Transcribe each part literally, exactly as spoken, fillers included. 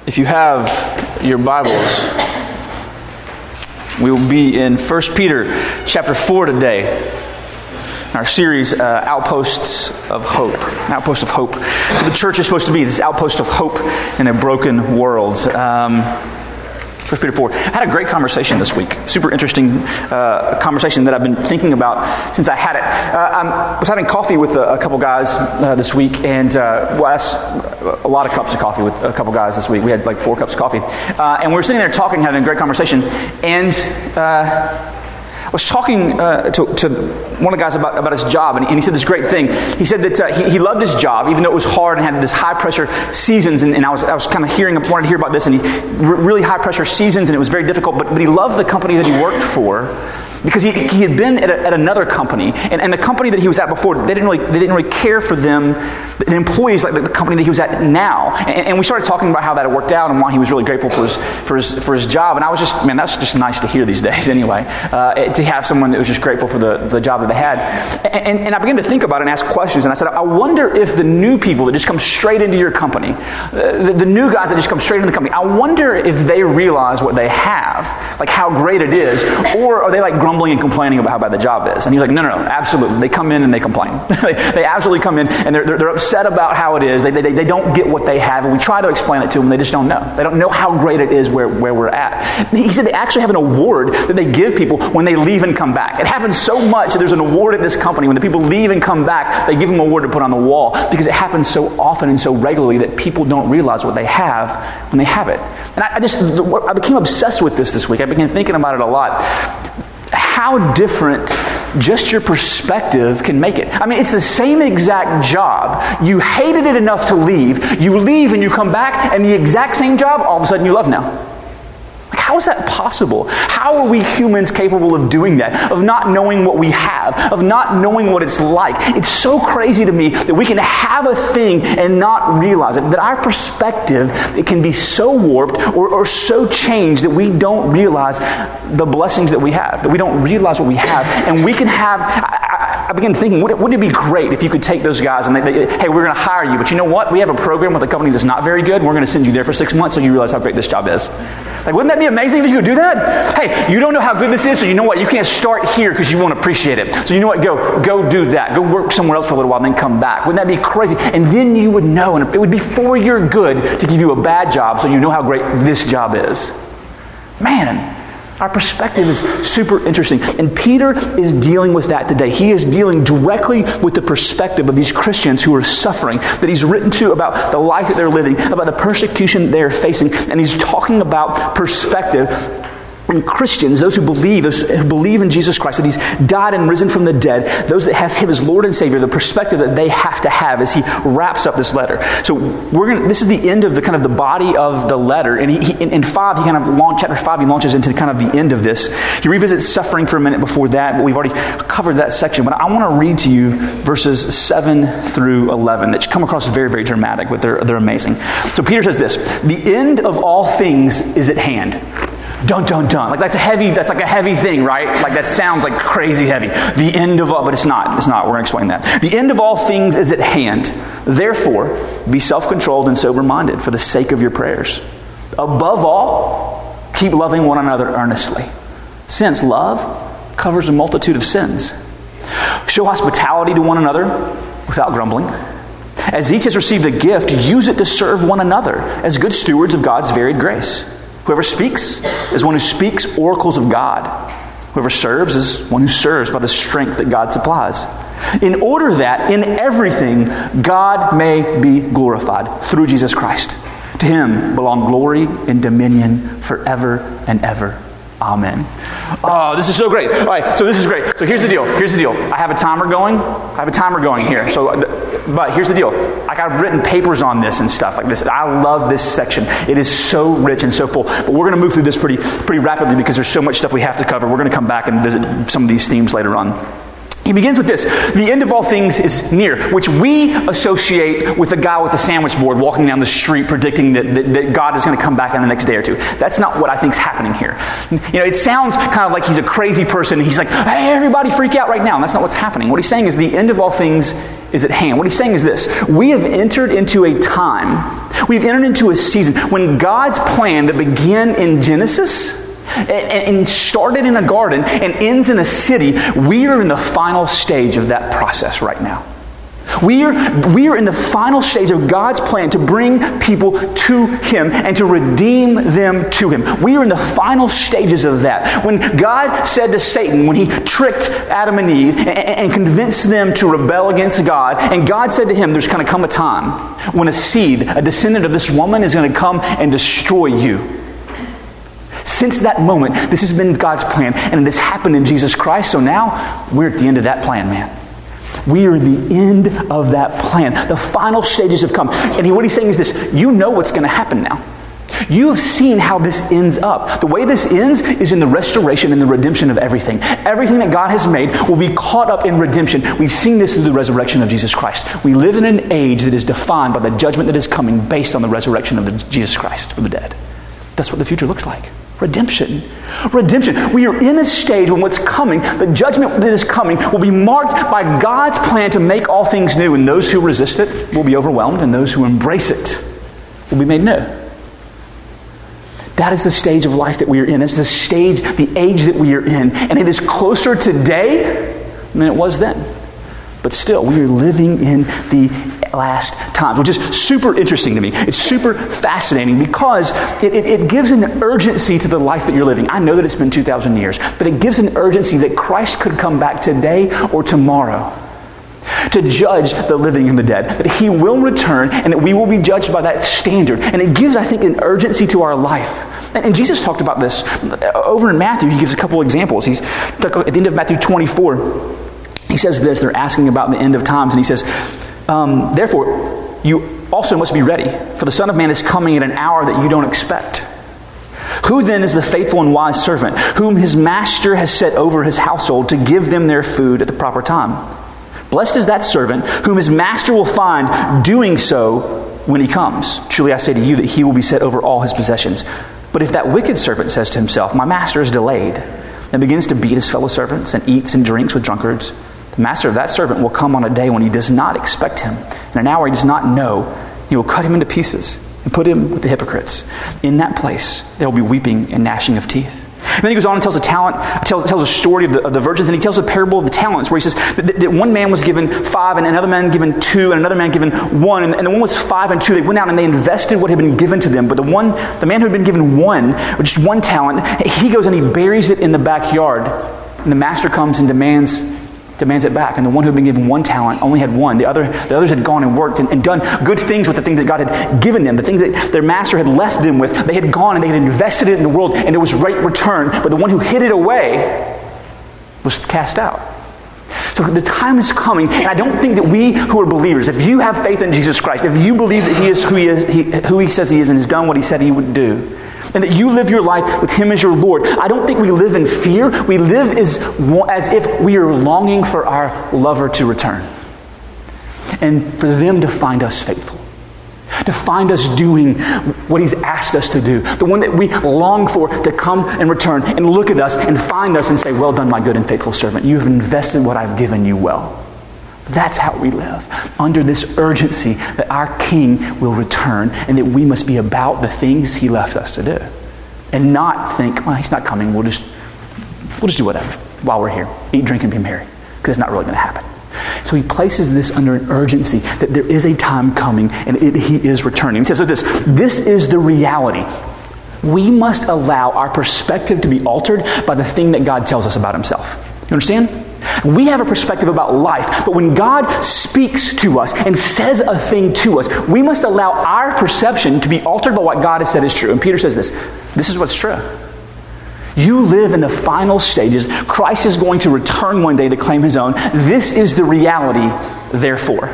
If you have your Bibles, we will be in First Peter chapter four today. Our series, uh, Outposts of Hope. Outpost of Hope. The church is supposed to be this outpost of hope in a broken world. Um, First Peter four. I had a great conversation this week. Super interesting uh, conversation that I've been thinking about since I had it. Uh, I was having coffee with a, a couple guys uh, this week, and uh, well, that's a lot of cups of coffee with a couple guys this week. We had like four cups of coffee. Uh, and we were sitting there talking, having a great conversation, and uh, I was talking uh, to, to one of the guys about, about his job, and he, and he said this great thing. He said that uh, he, he loved his job, even though it was hard and had this high-pressure seasons, and, and I was I was kind of hearing, wanted to hear about this, and he really high-pressure seasons, and it was very difficult, but, but he loved the company that he worked for, because he, he had been at, a, at another company, and, and the company that he was at before, they didn't really they didn't really care for them, the employees, like the, the company that he was at now. And, and we started talking about how that had worked out and why he was really grateful for his for his for his job. And I was just, man, that's just nice to hear these days anyway, uh, to have someone that was just grateful for the, the job that they had. And, and I began to think about it and ask questions, and I said, I wonder if the new people that just come straight into your company, uh, the, the new guys that just come straight into the company, I wonder if they realize what they have, like how great it is, or are they like grumbling and complaining about how bad the job is? And he's like, no, no, no, absolutely. They come in and they complain. they, they absolutely come in and they're, they're, they're upset about how it is. They, they, they don't get what they have, and we try to explain it to them. They just don't know. They don't know how great it is where, where we're at. He said they actually have an award that they give people when they leave and come back. It happens so much that there's an award at this company. When the people leave and come back, they give them an award to put on the wall, because it happens so often and so regularly that people don't realize what they have when they have it. And I, I just, I became obsessed with this this week. I began thinking about it a lot. How different just your perspective can make it. I mean, it's the same exact job. You hated it enough to leave. You leave and you come back, and the exact same job, all of a sudden you love now. Like, how is that possible? How are we humans capable of doing that? Of not knowing what we have, of not knowing what it's like. It's so crazy to me that we can have a thing and not realize it. That our perspective, it can be so warped or, or so changed that we don't realize the blessings that we have. That we don't realize what we have. And we can have... I, I began thinking, wouldn't it, wouldn't it be great if you could take those guys and they, they, hey, we're going to hire you, but you know what? We have a program with a company that's not very good. We're going to send you there for six months so you realize how great this job is. Like, wouldn't that be amazing if you could do that? Hey, you don't know how good this is, so you know what? You can't start here because you won't appreciate it. So you know what? Go, go do that. Go work somewhere else for a little while and then come back. Wouldn't that be crazy? And then you would know, and it would be for your good to give you a bad job so you know how great this job is. Man, our perspective is super interesting. And Peter is dealing with that today. He is dealing directly with the perspective of these Christians who are suffering, that he's written to about the life that they're living, about the persecution they're facing. And he's talking about perspective. And Christians, those who believe, those who believe in Jesus Christ, that he's died and risen from the dead, those that have him as Lord and Savior, the perspective that they have to have as he wraps up this letter. So we're going. This is the end of the kind of the body of the letter. And he, he, in, in five, he kind of launch chapter five, he launches into kind of the end of this. He revisits suffering for a minute before that, but we've already covered that section. But I want to read to you verses seven through eleven that come across very, very dramatic, but they're they're amazing. So Peter says this: the end of all things is at hand. Dun, dun, dun. Like that's a heavy, that's like a heavy thing, right? Like that sounds like crazy heavy. The end of all, but it's not. It's not. We're going to explain that. The end of all things is at hand. Therefore, be self-controlled and sober-minded for the sake of your prayers. Above all, keep loving one another earnestly, since love covers a multitude of sins. Show hospitality to one another without grumbling. As each has received a gift, use it to serve one another as good stewards of God's varied grace. Whoever speaks is one who speaks oracles of God. Whoever serves is one who serves by the strength that God supplies. In order that in everything God may be glorified through Jesus Christ. To him belong glory and dominion forever and ever. Amen. Oh, this is so great. All right, so this is great. So here's the deal. Here's the deal. I have a timer going. I have a timer going here. So, but here's the deal. Like I've written papers on this and stuff like this. I love this section. It is so rich and so full. But we're going to move through this pretty, pretty rapidly because there's so much stuff we have to cover. We're going to come back and visit some of these themes later on. He begins with this: the end of all things is near, which we associate with the guy with the sandwich board walking down the street predicting that, that, that God is going to come back in the next day or two. That's not what I think is happening here. You know, it sounds kind of like he's a crazy person. He's like, hey, everybody freak out right now. And that's not what's happening. What he's saying is the end of all things is at hand. What he's saying is this: we have entered into a time, we've entered into a season when God's plan that began in Genesis and started in a garden and ends in a city, we are in the final stage of that process right now. We are, we are in the final stage of God's plan to bring people to Him and to redeem them to Him. We are in the final stages of that. When God said to Satan, when he tricked Adam and Eve and, and convinced them to rebel against God, and God said to him, there's going to come a time when a seed, a descendant of this woman, is going to come and destroy you. Since that moment, this has been God's plan, and it has happened in Jesus Christ. So now, we're at the end of that plan, man. We are the end of that plan. The final stages have come. And he, what he's saying is this: you know what's going to happen now. You have seen how this ends up. The way this ends is in the restoration and the redemption of everything. Everything that God has made will be caught up in redemption. We've seen this through the resurrection of Jesus Christ. We live in an age that is defined by the judgment that is coming based on the resurrection of the Jesus Christ from the dead. That's what the future looks like. Redemption. Redemption. We are in a stage when what's coming, the judgment that is coming, will be marked by God's plan to make all things new. And those who resist it will be overwhelmed, and those who embrace it will be made new. That is the stage of life that we are in. It's the stage, the age that we are in. And it is closer today than it was then. But still, we are living in the last times, which is super interesting to me. It's super fascinating because it, it, it gives an urgency to the life that you're living. I know that it's been two thousand years, but it gives an urgency that Christ could come back today or tomorrow to judge the living and the dead. That He will return and that we will be judged by that standard. And it gives, I think, an urgency to our life. And, and Jesus talked about this over in Matthew. He gives a couple examples. He's at the end of Matthew twenty-four. He says this, they're asking about the end of times, and he says, um, therefore, you also must be ready, for the Son of Man is coming at an hour that you don't expect. Who then is the faithful and wise servant, whom his master has set over his household to give them their food at the proper time? Blessed is that servant, whom his master will find doing so when he comes. Truly I say to you that he will be set over all his possessions. But if that wicked servant says to himself, my master is delayed, and begins to beat his fellow servants and eats and drinks with drunkards, the master of that servant will come on a day when he does not expect him, and an hour he does not know. He will cut him into pieces and put him with the hypocrites. In that place there will be weeping and gnashing of teeth. And then he goes on and tells a talent, tells, tells a story of the, of the virgins, and he tells a parable of the talents, where he says that, that one man was given five, and another man given two, and another man given one, and, and the one was five and two. They went out and they invested what had been given to them. But the one, the man who had been given one, or just one talent, he goes and he buries it in the backyard, and the master comes and demands demands it back. And the one who had been given one talent only had one. The other, the others had gone and worked and, and done good things with the things that God had given them, the things that their master had left them with. They had gone and they had invested it in the world, and there was great return. But the one who hid it away was cast out. So the time is coming, and I don't think that we who are believers, if you have faith in Jesus Christ, if you believe that He is who He is, he, who He says He is, and has done what He said He would do, and that you live your life with Him as your Lord, I don't think we live in fear. We live as, as if we are longing for our lover to return. And for them to find us faithful. To find us doing what He's asked us to do. The one that we long for to come and return and look at us and find us and say, well done, my good and faithful servant. You have invested what I've given you well. That's how we live, under this urgency that our King will return and that we must be about the things He left us to do. And not think, well, He's not coming, we'll just we'll just do whatever while we're here. Eat, drink, and be merry. Because it's not really going to happen. So He places this under an urgency that there is a time coming and it, He is returning. He says so this, this is the reality. We must allow our perspective to be altered by the thing that God tells us about Himself. You understand? We have a perspective about life, but when God speaks to us and says a thing to us, we must allow our perception to be altered by what God has said is true. And Peter says this, this is what's true. You live in the final stages. Christ is going to return one day to claim His own. This is the reality, therefore.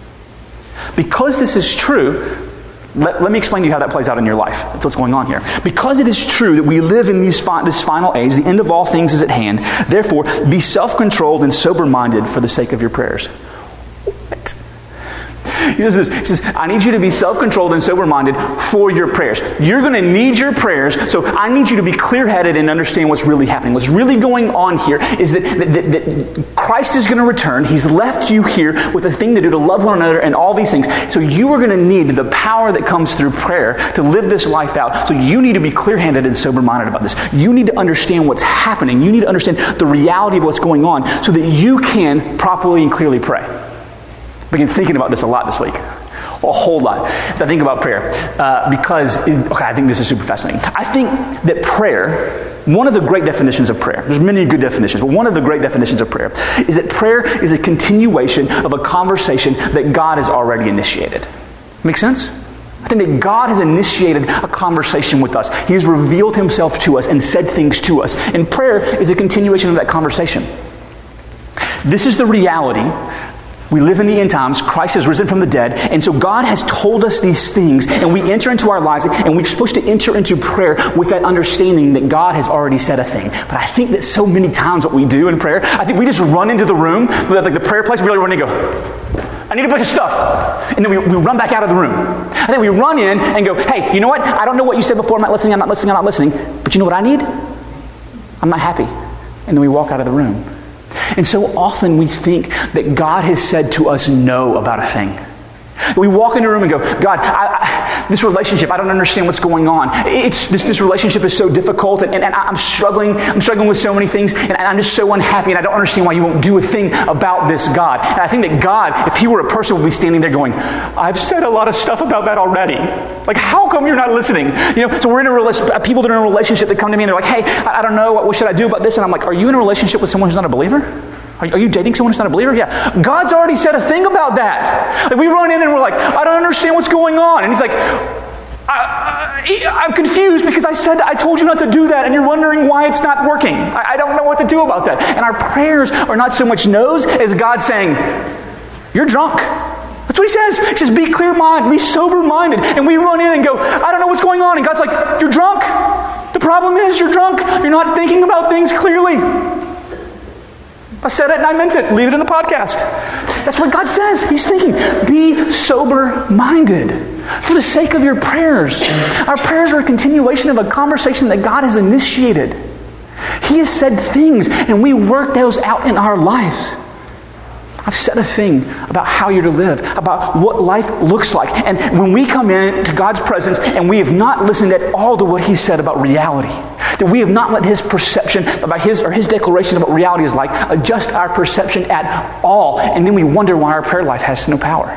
Because this is true, Let, let me explain to you how that plays out in your life. That's what's going on here. Because it is true that we live in these fi- this final age, the end of all things is at hand. Therefore, be self-controlled and sober-minded for the sake of your prayers. What? He says this. He says, I need you to be self-controlled and sober-minded for your prayers. You're going to need your prayers, so I need you to be clear-headed and understand what's really happening. What's really going on here is that, that, that, that Christ is going to return. He's left you here with a thing to do, to love one another and all these things. So you are going to need the power that comes through prayer to live this life out. So you need to be clear-handed and sober-minded about this. You need to understand what's happening. You need to understand the reality of what's going on so that you can properly and clearly pray. I've been thinking about this a lot this week. A whole lot. As I think about prayer. Uh, because, it, okay, I think this is super fascinating. I think that prayer, one of the great definitions of prayer, there's many good definitions, but one of the great definitions of prayer is that prayer is a continuation of a conversation that God has already initiated. Make sense? I think that God has initiated a conversation with us. He has revealed himself to us and said things to us. And prayer is a continuation of that conversation. This is the reality. We live in the end times. Christ has risen from the dead. And so God has told us these things, and we enter into our lives, and we're supposed to enter into prayer with that understanding that God has already said a thing. But I think that so many times what we do in prayer, I think we just run into the room, like the prayer place, we really run and go, I need a bunch of stuff. And then we, we run back out of the room. And then we run in and go, hey, you know what? I don't know what you said before. I'm not listening, I'm not listening, I'm not listening. But you know what I need? I'm not happy. And then we walk out of the room. And so often we think that God has said to us no about a thing. We walk into a room and go, God, I, I, this relationship, I don't understand what's going on. It's this, this relationship is so difficult, and, and, and I'm struggling. I'm struggling with so many things, and I'm just so unhappy, and I don't understand why you won't do a thing about this, God. And I think that God, if he were a person, would be standing there going, I've said a lot of stuff about that already. Like, how come you're not listening? You know, so we're in a relationship, people that are in a relationship that come to me and they're like, hey, I, I don't know, what, what should I do about this? And I'm like, are you in a relationship with someone who's not a believer? Are you dating someone who's not a believer? Yeah. God's already said a thing about that. Like, we run in and we're like, I don't understand what's going on. And he's like, I, I, I'm confused because I said, I told you not to do that, and you're wondering why it's not working. I, I don't know what to do about that. And our prayers are not so much no's as God saying, you're drunk. That's what he says. He says, be clear-minded, be sober-minded. And we run in and go, I don't know what's going on. And God's like, you're drunk. The problem is you're drunk. You're not thinking about things clearly. I said it and I meant it. Leave it in the podcast. That's what God says. He's thinking, be sober-minded for the sake of your prayers. Our prayers are a continuation of a conversation that God has initiated. He has said things, and we work those out in our lives. I've said a thing about how you're to live, about what life looks like. And when we come into God's presence and we have not listened at all to what he said about reality, that we have not let his perception about his or his declaration of what reality is like adjust our perception at all, and then we wonder why our prayer life has no power.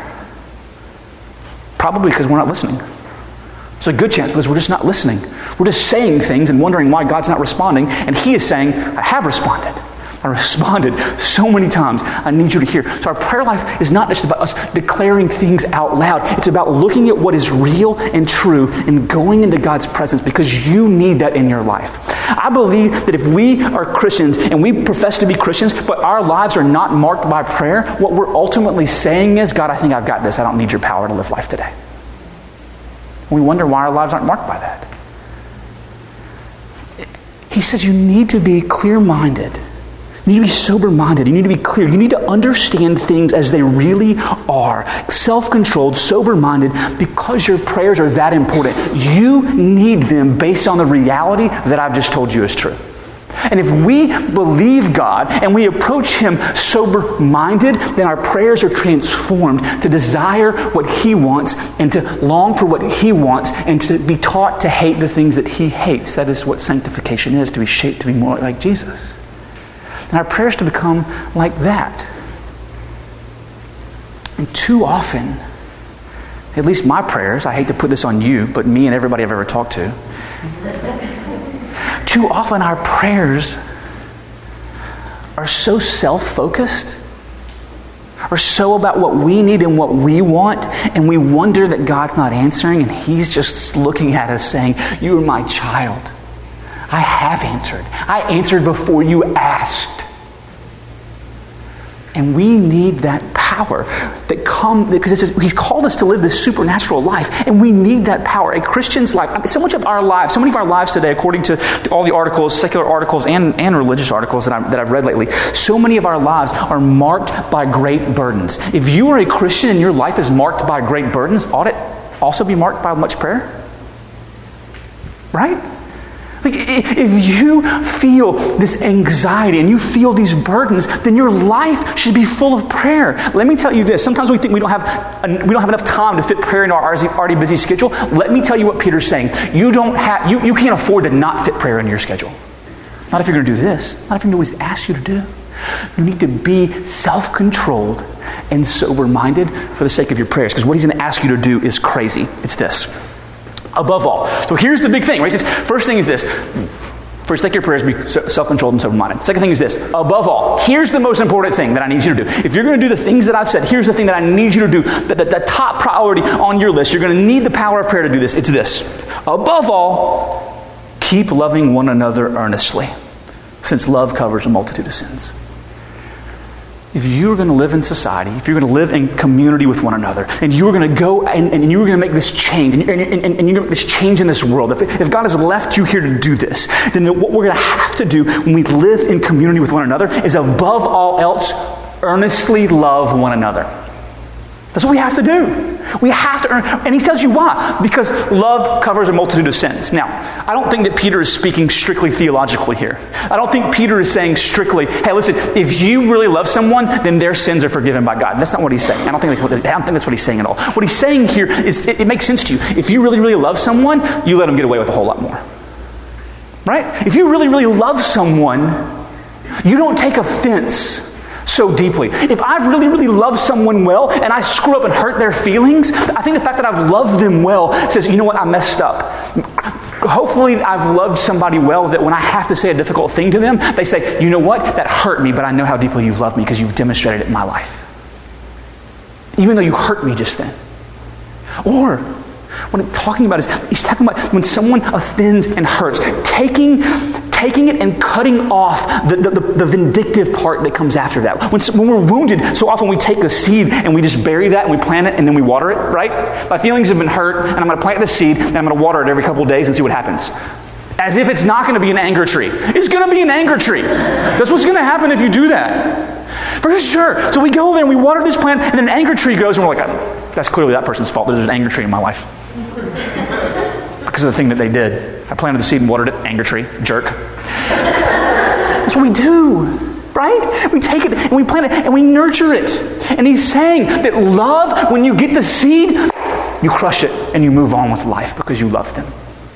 Probably because we're not listening. There's a good chance because we're just not listening. We're just saying things and wondering why God's not responding, and he is saying, I have responded. I responded so many times. I need you to hear. So our prayer life is not just about us declaring things out loud. It's about looking at what is real and true and going into God's presence because you need that in your life. I believe that if we are Christians and we profess to be Christians, but our lives are not marked by prayer, what we're ultimately saying is, God, I think I've got this. I don't need your power to live life today. We wonder why our lives aren't marked by that. He says you need to be clear-minded. You need to be sober-minded. You need to be clear. You need to understand things as they really are. Self-controlled, sober-minded, because your prayers are that important. You need them based on the reality that I've just told you is true. And if we believe God and we approach him sober-minded, then our prayers are transformed to desire what he wants and to long for what he wants and to be taught to hate the things that he hates. That is what sanctification is, to be shaped to be more like Jesus. And our prayers to become like that. And too often, at least my prayers, I hate to put this on you, but me and everybody I've ever talked to, too often our prayers are so self-focused, are so about what we need and what we want, and we wonder that God's not answering, and he's just looking at us saying, you are my child. I have answered. I answered before you asked. And we need that power that come because it's, he's called us to live this supernatural life, and we need that power. A Christian's life, I mean, so much of our lives, so many of our lives today, according to all the articles, secular articles and, and religious articles that, I, that I've read lately, so many of our lives are marked by great burdens. If you are a Christian and your life is marked by great burdens, ought it also be marked by much prayer? Right? Like, if you feel this anxiety and you feel these burdens, then your life should be full of prayer. Let me tell you this. Sometimes we think we don't have we don't have enough time to fit prayer into our already busy schedule. Let me tell you what Peter's saying. You don't have you, you can't afford to not fit prayer into your schedule. Not if you're going to do this. Not if you're going to do what he's asked you to do. You need to be self-controlled and sober-minded for the sake of your prayers. Because what he's going to ask you to do is crazy. It's this. Above all. So here's the big thing, right? First thing is this. First, take your prayers, be self-controlled and sober-minded. Second thing is this. Above all, here's the most important thing that I need you to do. If you're going to do the things that I've said, here's the thing that I need you to do. The, the, the top priority on your list, you're going to need the power of prayer to do this. It's this. Above all, keep loving one another earnestly, since love covers a multitude of sins. If you're going to live in society, if you're going to live in community with one another, and you're going to go and, and you're going to make this change, and, and, and, and you're going to make this change in this world, if, if God has left you here to do this, then what we're going to have to do when we live in community with one another is, above all else, earnestly love one another. That's what we have to do. We have to earn, and he tells you why. Because love covers a multitude of sins. Now, I don't think that Peter is speaking strictly theologically here. I don't think Peter is saying strictly, hey, listen, if you really love someone, then their sins are forgiven by God. That's not what he's saying. I don't think that's what, I don't think that's what he's saying at all. What he's saying here is, it, it makes sense to you. If you really, really love someone, you let them get away with a whole lot more. Right? If you really, really love someone, you don't take offense so deeply. If I really, really love someone well and I screw up and hurt their feelings, I think the fact that I've loved them well says, you know what, I messed up. Hopefully I've loved somebody well that when I have to say a difficult thing to them, they say, you know what, that hurt me, but I know how deeply you've loved me because you've demonstrated it in my life. Even though you hurt me just then. Or, what I'm talking about is, he's talking about when someone offends and hurts, taking taking it and cutting off the, the, the vindictive part that comes after that. When, when we're wounded, so often we take the seed and we just bury that and we plant it and then we water it, right? My feelings have been hurt and I'm going to plant the seed and I'm going to water it every couple of days and see what happens. As if it's not going to be an anger tree. It's going to be an anger tree. That's what's going to happen if you do that. For sure. So we go over there and we water this plant and then an anger tree grows and we're like, oh, that's clearly that person's fault. There's an anger tree in my life. Because of the thing that they did. I planted the seed and watered it. Anger tree. Jerk. That's what we do. Right? We take it and we plant it and we nurture it. And he's saying that love, when you get the seed, you crush it and you move on with life because you love them.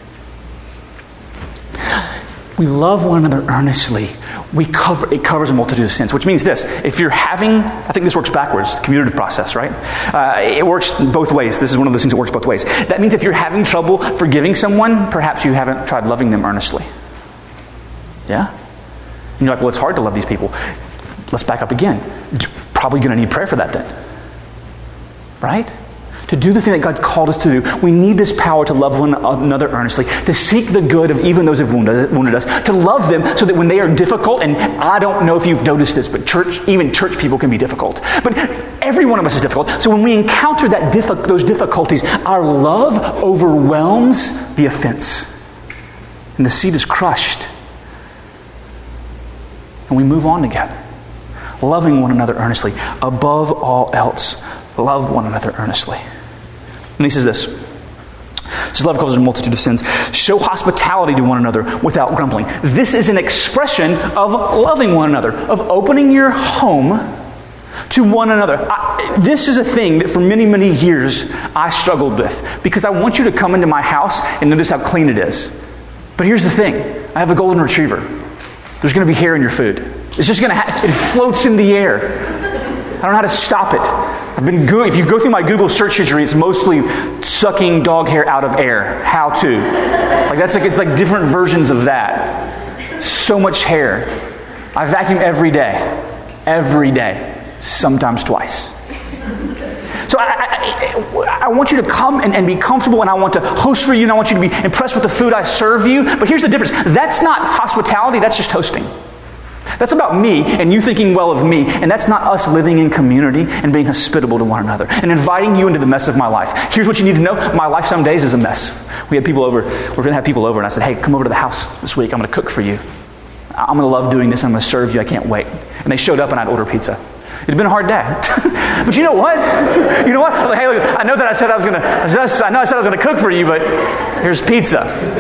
We love one another earnestly. We cover it covers a multitude of sins, which means this. If you're having, I think this works backwards, the commutative process, right? Uh, it works both ways. This is one of those things that works both ways. That means if you're having trouble forgiving someone, perhaps you haven't tried loving them earnestly. Yeah? And you're like, well, it's hard to love these people. Let's back up again. Probably going to need prayer for that then. Right? To do the thing that God called us to do, we need this power to love one another earnestly, to seek the good of even those who have wounded, wounded us, to love them so that when they are difficult, and I don't know if you've noticed this, but church, even church people can be difficult. But every one of us is difficult. So when we encounter that diffi- those difficulties, our love overwhelms the offense. And the seed is crushed. And we move on together, loving one another earnestly. Above all else, love one another earnestly. And he says this. This love covers a multitude of sins. Show hospitality to one another without grumbling. This is an expression of loving one another, of opening your home to one another. I, this is a thing that for many, many years I struggled with, because I want you to come into my house and notice how clean it is. But here's the thing. I have a golden retriever. There's going to be hair in your food. It's just going to ha- it floats in the air. I don't know how to stop it. I've been go- if you go through my Google search history, it's mostly sucking dog hair out of air. How to. Like that's like it's like different versions of that. So much hair. I vacuum every day. Every day. Sometimes twice. So I, I, I want you to come and, and be comfortable, and I want to host for you, and I want you to be impressed with the food I serve you. But here's the difference. That's not hospitality, that's just hosting. That's about me and you thinking well of me. And that's not us living in community and being hospitable to one another and inviting you into the mess of my life. Here's what you need to know. My life some days is a mess. We had people over. We're going to have people over. And I said, hey, come over to the house this week. I'm going to cook for you. I'm going to love doing this. I'm going to serve you. I can't wait. And they showed up and I'd order pizza. It had been a hard day. But you know what? You know what? I was like, hey, look, I know that I said I was going to, I know I said I was going to cook for you, but here's pizza.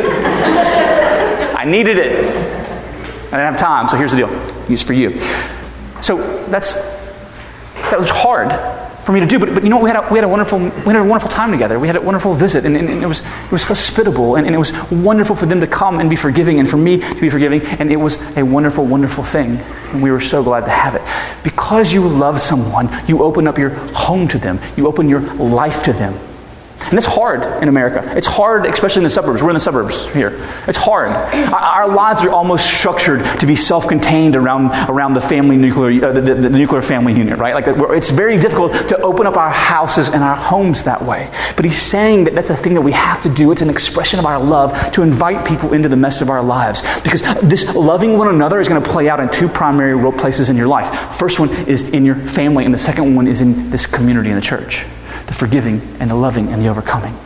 I needed it. I didn't have time, so here's the deal. Use for you. So that's that was hard for me to do, but but you know what? We had a, we had a wonderful we had a wonderful time together. We had a wonderful visit, and, and, and it was it was hospitable, and, and it was wonderful for them to come and be forgiving, and for me to be forgiving, and it was a wonderful, wonderful thing, and we were so glad to have it. Because you love someone, you open up your home to them, you open your life to them. And it's hard in America. It's hard, especially in the suburbs. We're in the suburbs here. It's hard. Our, our lives are almost structured to be self-contained around around the family nuclear, uh, the, the, the nuclear family unit, right? Like it's very difficult to open up our houses and our homes that way. But he's saying that that's a thing that we have to do. It's an expression of our love to invite people into the mess of our lives. Because this loving one another is going to play out in two primary role places in your life. First one is in your family, and the second one is in this community in the church. The forgiving and the loving and the overcoming.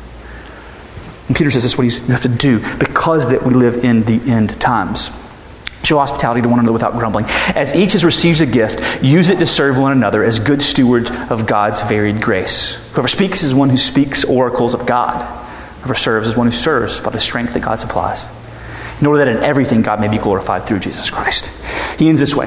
And Peter says that's what he's, you have to do because that we live in the end times. Show hospitality to one another without grumbling. As each has received a gift, use it to serve one another as good stewards of God's varied grace. Whoever speaks is one who speaks oracles of God. Whoever serves is one who serves by the strength that God supplies. In order that in everything God may be glorified through Jesus Christ. He ends this way.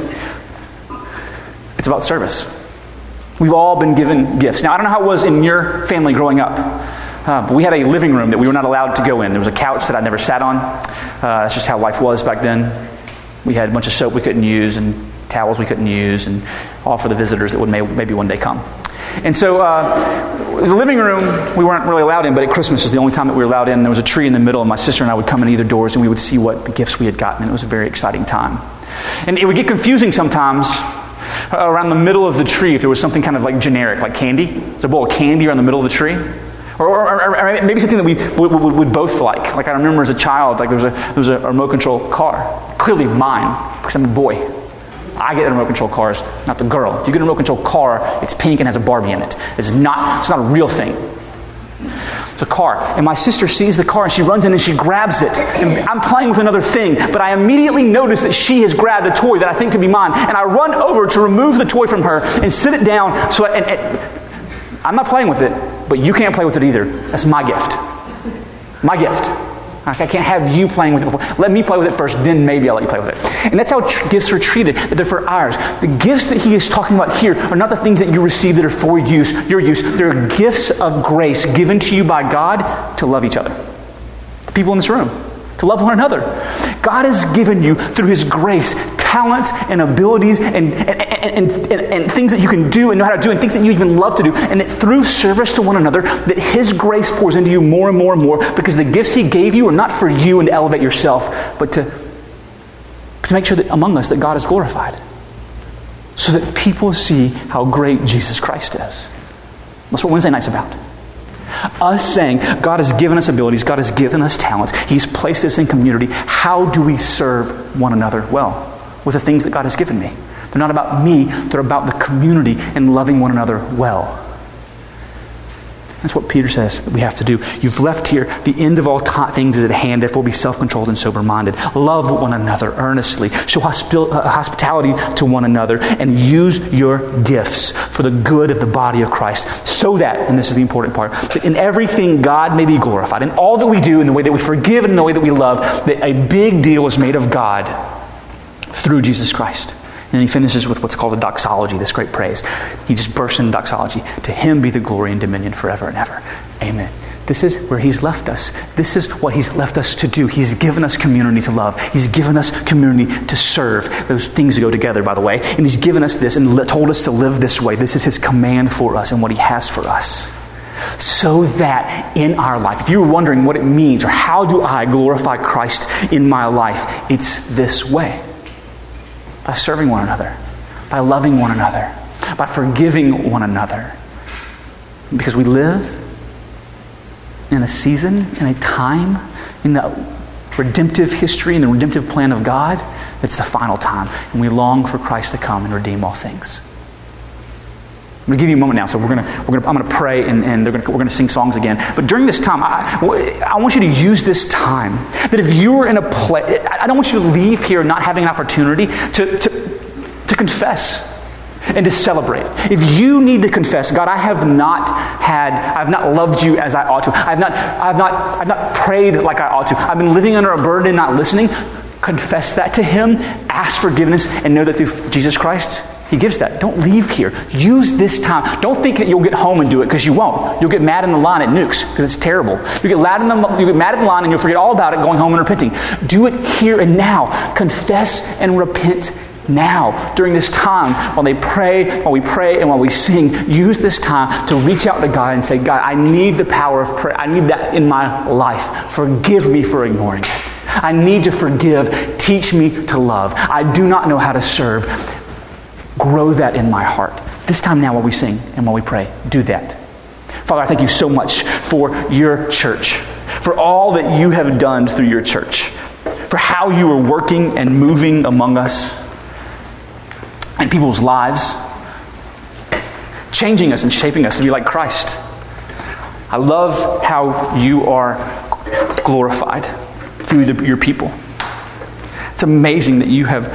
It's about service. We've all been given gifts. Now, I don't know how it was in your family growing up, uh, but we had a living room that we were not allowed to go in. There was a couch that I never sat on. Uh, that's just how life was back then. We had a bunch of soap we couldn't use and towels we couldn't use, and all for the visitors that would may, maybe one day come. And so uh, the living room we weren't really allowed in, but at Christmas was the only time that we were allowed in. There was a tree in the middle, and my sister and I would come in either doors, and we would see what the gifts we had gotten. And it was a very exciting time. And it would get confusing sometimes. Around the middle of the tree, if there was something kind of like generic, like candy. There's a bowl of candy around the middle of the tree. Or, or, or, or maybe something that we would, would, would both like. Like I remember as a child, like there was a there was a remote control car. Clearly mine, because I'm a boy. I get the remote control cars, not the girl. If you get a remote control car, it's pink and has a Barbie in it. It's not, it's not a real thing. It's a car. And my sister sees the car and she runs in and she grabs it. And I'm playing with another thing, but I immediately notice that she has grabbed a toy that I think to be mine. And I run over to remove the toy from her and sit it down. So I, and, and I'm not playing with it, but you can't play with it either. That's my gift. My gift. I can't have you playing with it before. Let me play with it first, then maybe I'll let you play with it. And that's how tr- gifts are treated, that they're for ours. The gifts that he is talking about here are not the things that you receive that are for use, your use. They're gifts of grace given to you by God to love each other. The people in this room, to love one another. God has given you, through his grace, talents and abilities and, and, and, and, and things that you can do and know how to do and things that you even love to do. And that through service to one another, that his grace pours into you more and more and more, because the gifts he gave you are not for you and to elevate yourself, but to, to make sure that among us that God is glorified. So that people see how great Jesus Christ is. That's what Wednesday night's about. Us saying, God has given us abilities, God has given us talents, he's placed us in community. How do we serve one another well? With the things that God has given me. They're not about me, they're about the community and loving one another well. That's what Peter says that we have to do. You've left here, the end of all ta- things is at hand, therefore be self-controlled and sober-minded. Love one another earnestly. Show hospi- uh, hospitality to one another and use your gifts for the good of the body of Christ. So that, and this is the important part, that in everything God may be glorified. In all that we do, in the way that we forgive and in the way that we love, that a big deal is made of God through Jesus Christ. And then he finishes with what's called a doxology, this great praise. He just bursts into doxology. To him be the glory and dominion forever and ever. Amen. This is where he's left us. This is what he's left us to do. He's given us community to love. He's given us community to serve. Those things go together, by the way. And he's given us this and told us to live this way. This is his command for us and what he has for us. So that in our life, if you're wondering what it means or how do I glorify Christ in my life, it's this way. By serving one another, by loving one another, by forgiving one another. Because we live in a season, in a time, in the redemptive history and the redemptive plan of God, it's the final time. And we long for Christ to come and redeem all things. I'm going to give you a moment now, so we're going to, we're going to, I'm going to pray, and, and they're going to, we're going to sing songs again. But during this time, I, I want you to use this time. That if you were in a place, I don't want you to leave here not having an opportunity to, to, to confess and to celebrate. If you need to confess, God, I have not had, I have not loved you as I ought to. I have not, I have not, I have not prayed like I ought to. I've been living under a burden and not listening. Confess that to Him, ask forgiveness, and know that through Jesus Christ, He gives that. Don't leave here. Use this time. Don't think that you'll get home and do it, because you won't. You'll get mad in the line at Nukes because it's terrible. You get mad in the you get mad in the line and you'll forget all about it going home and repenting. Do it here and now. Confess and repent now. During this time, while they pray, while we pray, and while we sing, use this time to reach out to God and say, God, I need the power of prayer. I need that in my life. Forgive me for ignoring it. I need to forgive. Teach me to love. I do not know how to serve. Grow that in my heart. This time now while we sing and while we pray, do that. Father, I thank you so much for your church, for all that you have done through your church, for how you are working and moving among us and people's lives, changing us and shaping us to be like Christ. I love how you are glorified through the, your people. It's amazing that you have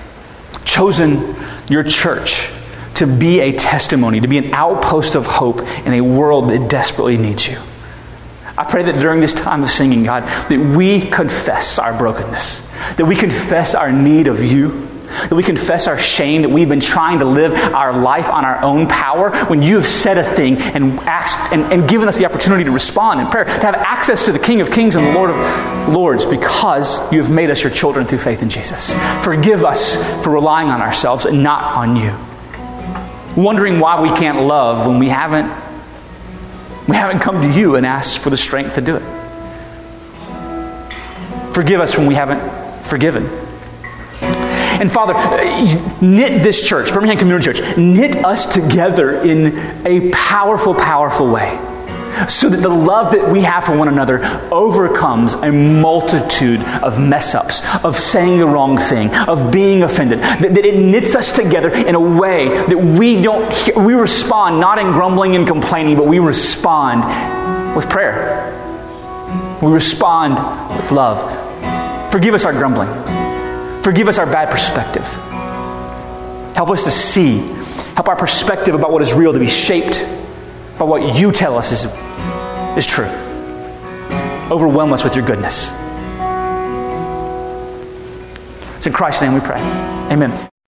chosen your church to be a testimony, to be an outpost of hope in a world that desperately needs you. I pray that during this time of singing, God, that we confess our brokenness, that we confess our need of you, that we confess our shame, that we've been trying to live our life on our own power when you have said a thing and asked and, and given us the opportunity to respond in prayer, to have access to the King of Kings and the Lord of Lords, because you have made us your children through faith in Jesus. Forgive us for relying on ourselves and not on you. Wondering why we can't love when we haven't we haven't come to you and asked for the strength to do it. Forgive us when we haven't forgiven. And Father, knit this church, Birmingham Community Church, knit us together in a powerful, powerful way, so that the love that we have for one another overcomes a multitude of mess-ups, of saying the wrong thing, of being offended. That, that it knits us together in a way that we don't, we respond not in grumbling and complaining, but we respond with prayer. We respond with love. Forgive us our grumbling. Forgive us our bad perspective. Help us to see. Help our perspective about what is real to be shaped by what you tell us is, is true. Overwhelm us with your goodness. It's in Christ's name we pray. Amen.